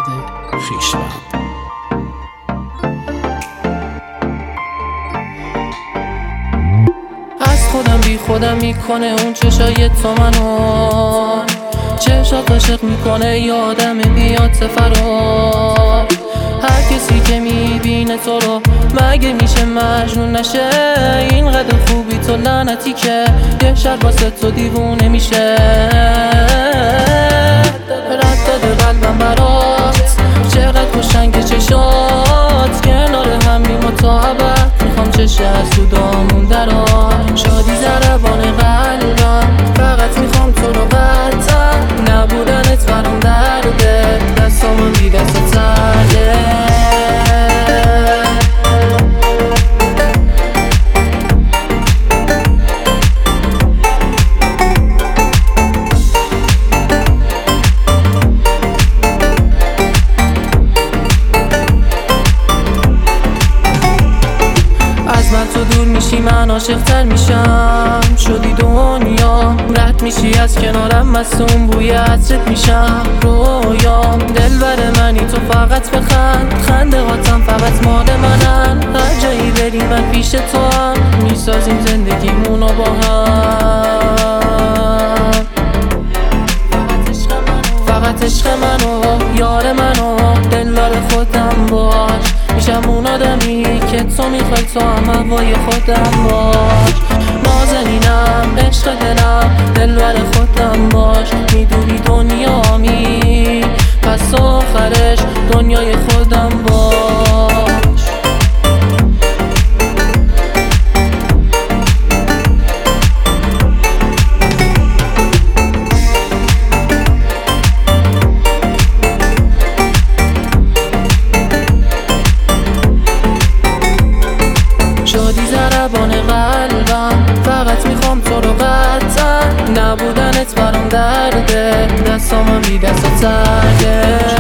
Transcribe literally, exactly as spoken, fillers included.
خویشم. از خودم بی خودم میکنه اون چشای تو منو، چشات عاشق میکنه یادم بیاد فرار. هر کسی که میبینه تو رو مگه میشه مجنون نشه؟ اینقدر خوبی تو لعنتی که یه شب واسه تو دیوونه میشه. رد داده قلبم برات، چقدر خوشن که چشات کنار همی ما تا ابد. میخوام چشه از تو دامون درات، شادی ضربان قلبم، فقط میخوام تو رو قطعا. نبودنت برام درده، دستامون بی دست ترده. تو دور میشی من عاشق تر میشم، شدی دنیا رد میشی از کنارم، مصون بوی عطرت میشم رویام. دلبر منی تو فقط بخند، خنده هاتم فقط مال منن. هر جایی بری من پیش تو هم، میسازیم زندگیمونو با هم. فقط عشق منو، یار منو، دلدار خودم باش. میشم اون آدمی که تو میخوای، تو هم هوای خودم باش. نازنینم، عشق دلم، دلبر خودم باش. میدونی دنیامی، پس آخرش دنیای خودم باش. شادی ضربان قلبم، فقط میخوام تو رو قطعا. نبودنت برام درده، دستامم بی دست ترده.